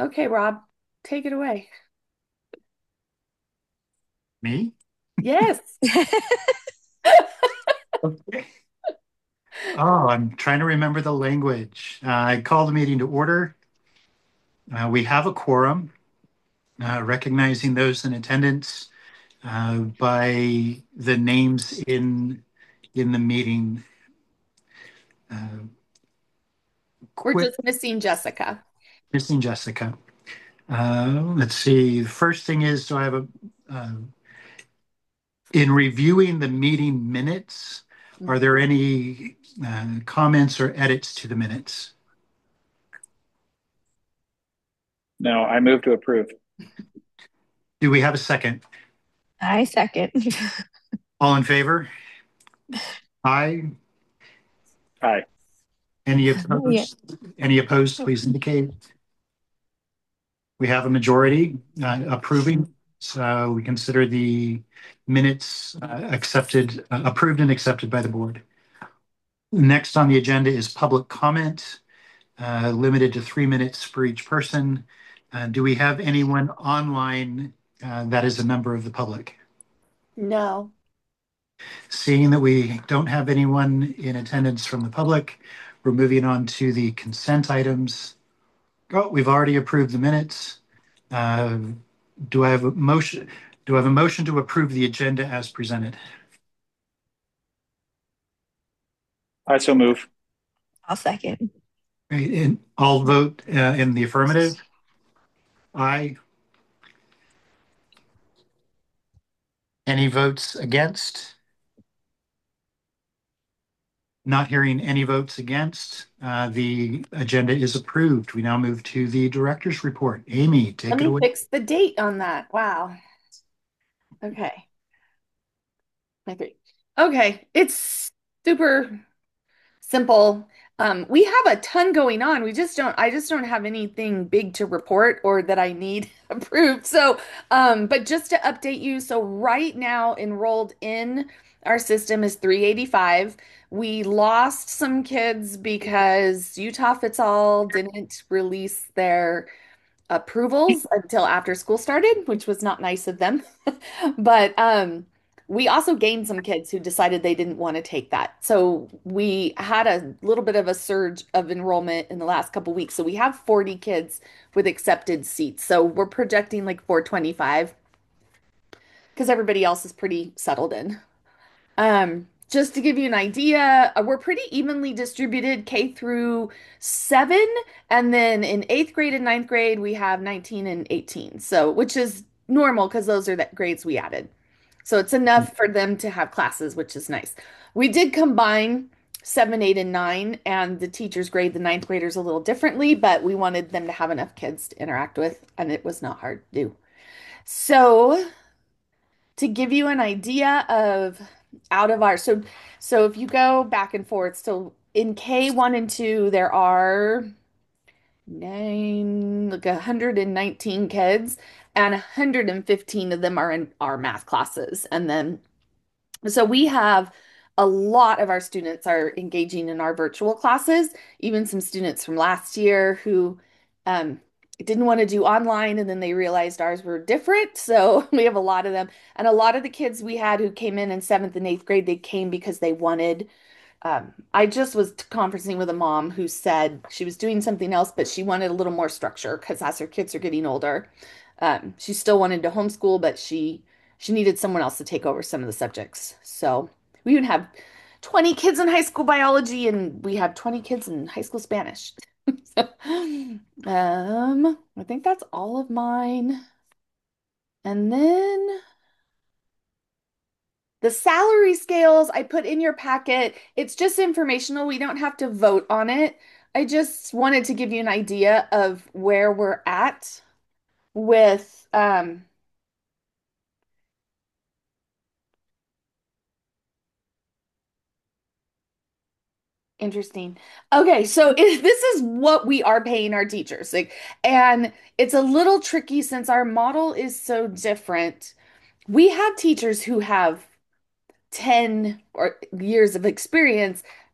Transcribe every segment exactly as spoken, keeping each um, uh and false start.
Okay, Rob, take it away. Me? Yes. Okay. Oh, I'm trying to remember the language. Uh, I call the meeting to order. Uh, we have a quorum, uh, recognizing those in attendance uh, by the names in in the meeting. Uh, We're Quit just missing Jessica. missing Jessica. Uh, let's see. The first thing is, do I have a uh, in reviewing the meeting minutes? Are Mhm. there any uh, comments or edits to the minutes? No, I move to approve. Do we have a second? I second. All in favor? Aye. Aye. Any Yeah. opposed? Any opposed, please indicate. We have a majority uh, approving, so we consider the minutes uh, accepted, uh, approved and accepted by the board. Next on the agenda is public comment, uh, limited to three minutes for each person. Uh, Do we have anyone online uh, that is a member of the public? No. Seeing that we don't have anyone in attendance from the public, we're moving on to the consent items. Oh, we've already approved the minutes. Uh, Do I have a motion? Do I have a motion to approve the agenda as presented? I so move. I'll second. Right, and I'll vote uh, in the affirmative. Aye. Any votes against? Not hearing any votes against, uh, the agenda is approved. We now move to the director's report. Amy, Let take it me away. fix the date on that. Wow. Okay. My three. Okay. It's super simple. Um, we have a ton going on. We just don't, I just don't have anything big to report or that I need approved. So, um, but just to update you, so right now enrolled in our system is three eighty-five. We lost some kids because Utah Fits All didn't release their approvals until after school started, which was not nice of them. But um, we also gained some kids who decided they didn't want to take that. So we had a little bit of a surge of enrollment in the last couple weeks. So we have forty kids with accepted seats. So we're projecting like four twenty-five because everybody else is pretty settled in. Um, just to give you an idea, uh, we're pretty evenly distributed K through seven, and then in eighth grade and ninth grade we have nineteen and eighteen. So, which is normal because those are the grades we added. So it's enough for them to have classes, which is nice. We did combine seven, eight, and nine, and the teachers grade the ninth graders a little differently, but we wanted them to have enough kids to interact with, and it was not hard to do. So to give you an idea of out of our so so if you go back and forth, so in K one and two there are nine like one hundred nineteen kids, and one hundred fifteen of them are in our math classes. And then so we have a lot of our students are engaging in our virtual classes, even some students from last year who um, didn't want to do online and then they realized ours were different. So we have a lot of them. And a lot of the kids we had who came in in seventh and eighth grade, they came because they wanted. Um, I just was conferencing with a mom who said she was doing something else, but she wanted a little more structure because as her kids are getting older, um, she still wanted to homeschool, but she she needed someone else to take over some of the subjects. So we even have twenty kids in high school biology, and we have twenty kids in high school Spanish. So, um, I think that's all of mine. And then the salary scales I put in your packet. It's just informational. We don't have to vote on it. I just wanted to give you an idea of where we're at with um interesting. Okay, so if this is what we are paying our teachers. Like, and it's a little tricky since our model is so different. We have teachers who have ten or years of experience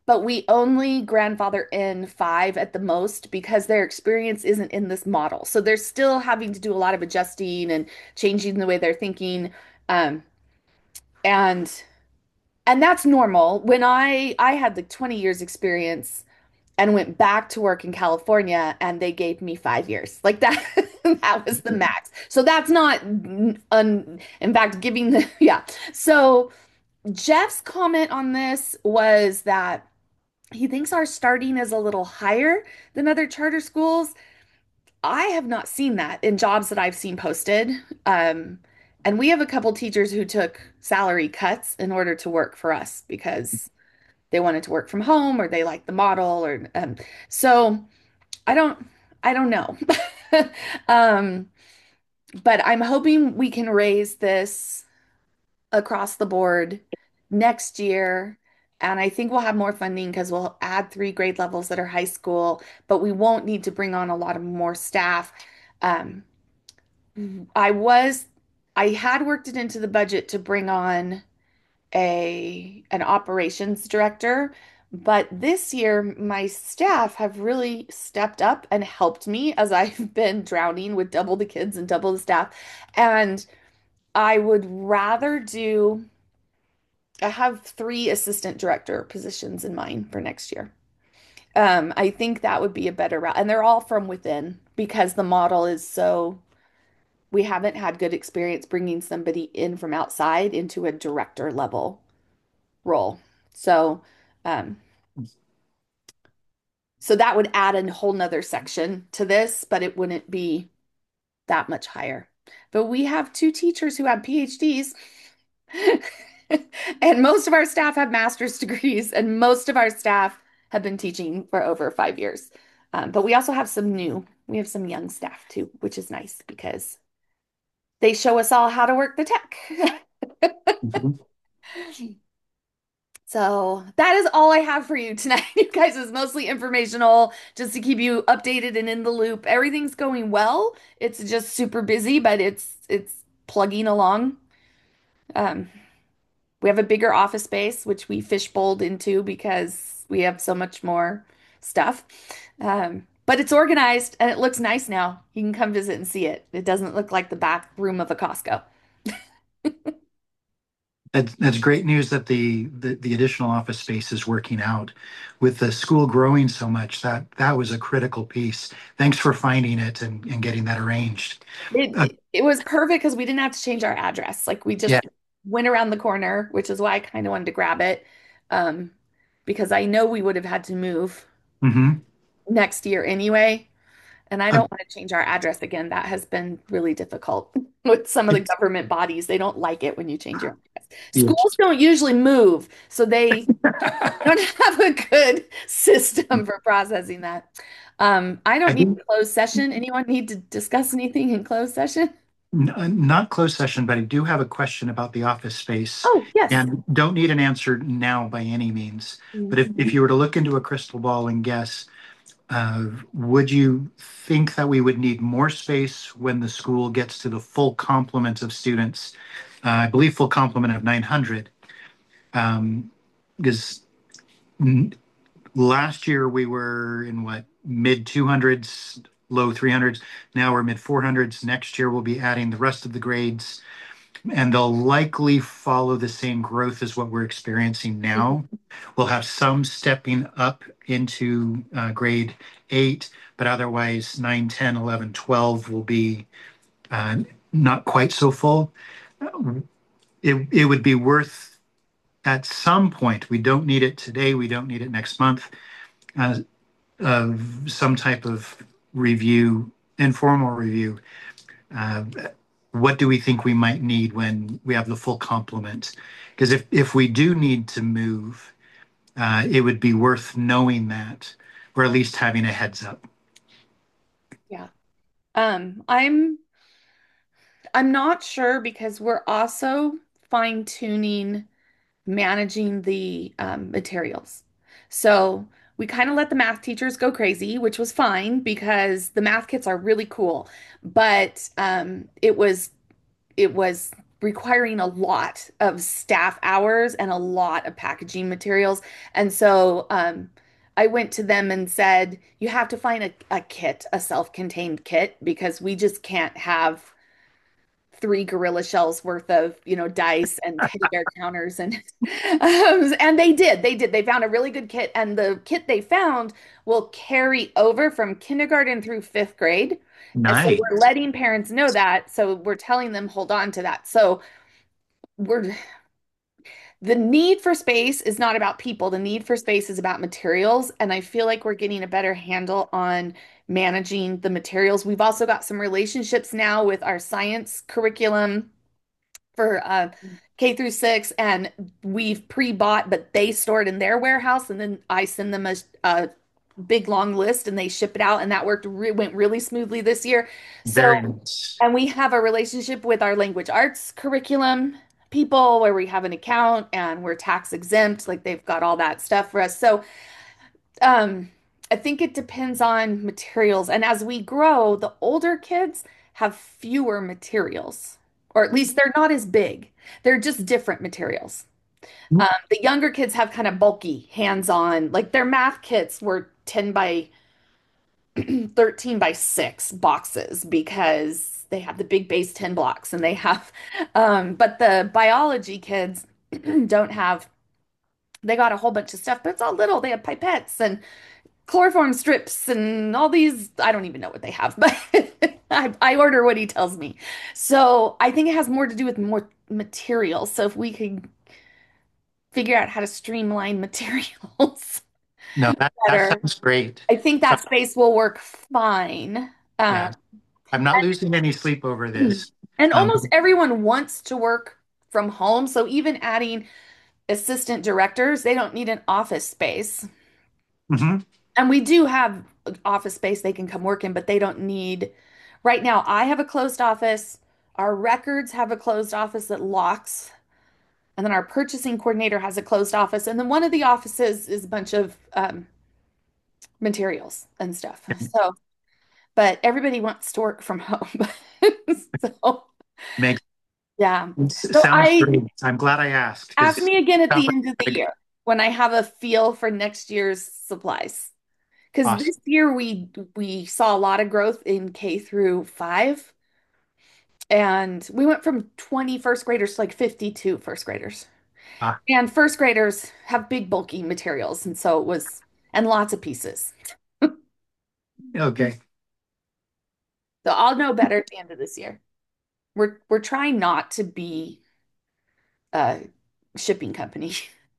but we only grandfather in five at the most because their experience isn't in this model. So they're still having to do a lot of adjusting and changing the way they're thinking. Um, and and that's normal. When I I had like twenty years experience and went back to work in California and they gave me five years. Like that that was the max. So that's not un, in fact giving the yeah. So Jeff's comment on this was that he thinks our starting is a little higher than other charter schools. I have not seen that in jobs that I've seen posted. Um, and we have a couple teachers who took salary cuts in order to work for us because they wanted to work from home or they liked the model or um, so I don't I don't know. Um, but I'm hoping we can raise this across the board next year. And I think we'll have more funding because we'll add three grade levels that are high school, but we won't need to bring on a lot of more staff. Um, I was, I had worked it into the budget to bring on a an operations director, but this year my staff have really stepped up and helped me as I've been drowning with double the kids and double the staff. And I would rather do I have three assistant director positions in mind for next year. Um, I think that would be a better route. And they're all from within because the model is so, we haven't had good experience bringing somebody in from outside into a director level role. So, um, so that would add a whole nother section to this, but it wouldn't be that much higher. But we have two teachers who have PhDs. And most of our staff have master's degrees, and most of our staff have been teaching for over five years. Um, but we also have some new, we have some young staff too, which is nice because they show us all how to work the tech. Mhm. So that is all I have for you tonight. You guys is mostly informational, just to keep you updated and in the loop. Everything's going well. It's just super busy, but it's it's plugging along. Um, We have a bigger office space, which we fishbowled into because we have so much more stuff. Um, but it's organized and it looks nice now. You can come visit and see it. It doesn't look like the back room of a Costco. That's, that's great news that the, the, the additional office space is working out. With the school growing so much, that, that was a critical piece. Thanks for finding it and, and getting that arranged. Uh, It it was perfect because we didn't have to change our address. Like we just yeah. went around the corner, which is why I kind of wanted to grab it. Um, because I know we would have had to move hmm next year anyway. And I Uh, don't want to change our address again. That has been really difficult with some of the it's, government bodies. They don't like it when you change your address. yeah. Schools don't usually move, so they don't have a good system for processing that. Um, I I don't need think a closed session. Anyone need to discuss anything in closed session? n- uh, not closed session, but I do have a question about the office space Oh, yes. and don't need an answer now by any means. But if, if Mhm. you were to look into a crystal ball and guess, Uh, would you think that we would need more space when the school gets to the full complement of students? Uh, I believe full complement of nine hundred. Um, because n- last year we were in what, mid two hundreds, low three hundreds. Now we're mid four hundreds. Next year we'll be adding the rest of the grades, and they'll likely follow the same growth as what we're experiencing now. We'll have some stepping up into uh, grade eight, but otherwise nine, ten, eleven, twelve will be uh, not quite so full. It, it would be worth at some point, we don't need it today, we don't need it next month, uh, of some type of review, informal review. Uh, what do we think we might need when we have the full complement? Because if, if we do need to move, uh, it would be worth knowing that, or at least having a heads up. Yeah. Um, I'm I'm not sure because we're also fine-tuning managing the um, materials. So we kind of let the math teachers go crazy, which was fine because the math kits are really cool. But um, it was it was requiring a lot of staff hours and a lot of packaging materials. And so um, I went to them and said, you have to find a, a kit, a self-contained kit, because we just can't have three gorilla shells worth of, you know, dice and teddy bear counters and um, and they did. They did. They found a really good kit, and the kit they found will carry over from kindergarten through fifth grade. And so Nice. we're letting parents know that. So we're telling them hold on to that. So we're the need for space is not about people. The need for space is about materials. And I feel like we're getting a better handle on managing the materials. We've also got some relationships now with our science curriculum for uh, K through six, and we've pre-bought, but they store it in their warehouse, and then I send them a, a big long list, and they ship it out, and that worked re went really smoothly this year. So, Very nice. and we have a relationship with our language arts curriculum people where we have an account and we're tax exempt, like they've got all that stuff for us. So, um, I think it depends on materials. And as we grow, the older kids have fewer materials, or at least they're not as big. They're just different materials. Um, the younger kids have kind of bulky, hands-on, like their math kits were ten by thirteen by six boxes because they have the big base ten blocks and they have, um, but the biology kids don't have, they got a whole bunch of stuff, but it's all little. They have pipettes and chloroform strips and all these. I don't even know what they have, but I, I order what he tells me. So I think it has more to do with more materials. So if we could figure out how to streamline materials No, that, that better, sounds great. I think So, that space will work fine. Um, yeah, I'm not losing any sleep over this. and Um, almost everyone wants to work from home. So even adding assistant directors, they don't need an office space. mhm. And we do have office space they can come work in, but they don't need. Right now, I have a closed office. Our records have a closed office that locks. And then our purchasing coordinator has a closed office. And then one of the offices is a bunch of um, materials and stuff. So, but everybody wants to work from home. So, Makes yeah. So sounds I great. I'm glad I asked ask because me again at the sounds end of the like year when I have a feel for next year's supplies. Because awesome. this year we we saw a lot of growth in K through five, and we went from twenty first graders to like fifty-two first graders. Ah, And first graders have big bulky materials, and so it was and lots of pieces. okay. So I'll know better at the end of this year. We're we're trying not to be a shipping company.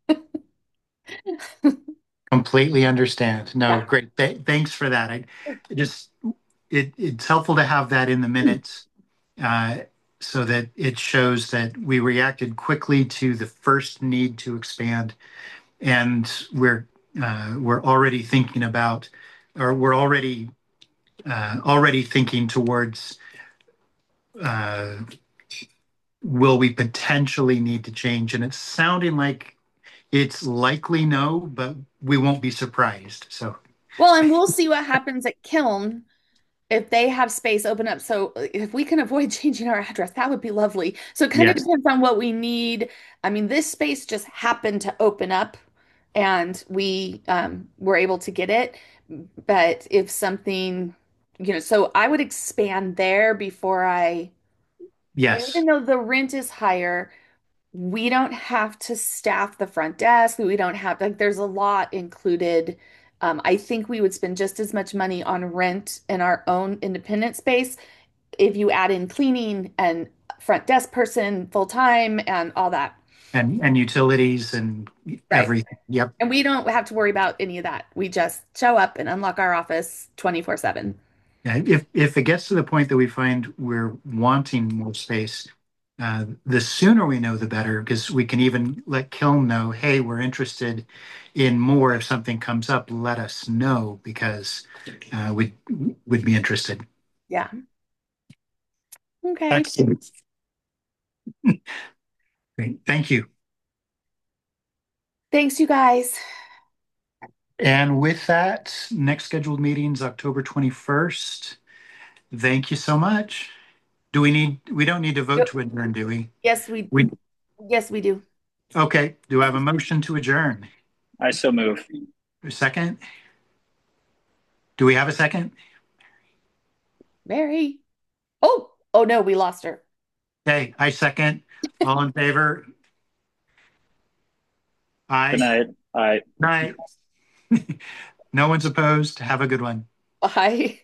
Completely understand. No, Yeah. great. Th thanks for that. I just it it's helpful to have that in the minutes uh, so that it shows that we reacted quickly to the first need to expand, and we're uh, we're already thinking about, or we're already uh, already thinking towards. Uh, will we potentially need to change? And it's sounding like it's likely no, but we won't be surprised. So Well, and we'll see what happens at Kiln if they have space open up. So if we can avoid changing our address, that would be lovely. So it kind of yes, depends on what we need. I mean, this space just happened to open up and we um, were able to get it. But if something, you know, so I would expand there before I, and yes, even though the rent is higher, we don't have to staff the front desk. We don't have, like, there's a lot included. Um, I think we would spend just as much money on rent in our own independent space if you add in cleaning and front desk person full time and all that. and and utilities and Right. everything. Yep. And we don't have to worry about any of that. We just show up and unlock our office twenty-four seven. Yeah, if if it gets to the point that we find we're wanting more space, uh, the sooner we know, the better, because we can even let Kiln know, hey, we're interested in more. If something comes up, let us know because uh, we would be interested. Yeah. Okay. Excellent. Great. Thank you. Thanks, you guys. And with that, next scheduled meeting is October twenty-first. Thank you so much. Do we need, we don't need to vote to adjourn, do we? Yes, we, We, yes, we do. okay, do I have a motion to adjourn? I so move. A second? Do we have a second? Mary. Oh, oh no, we lost her. Okay, I second. All in favor? Aye. Good night. Aye. Night. No one's opposed. Have a good one. Bye.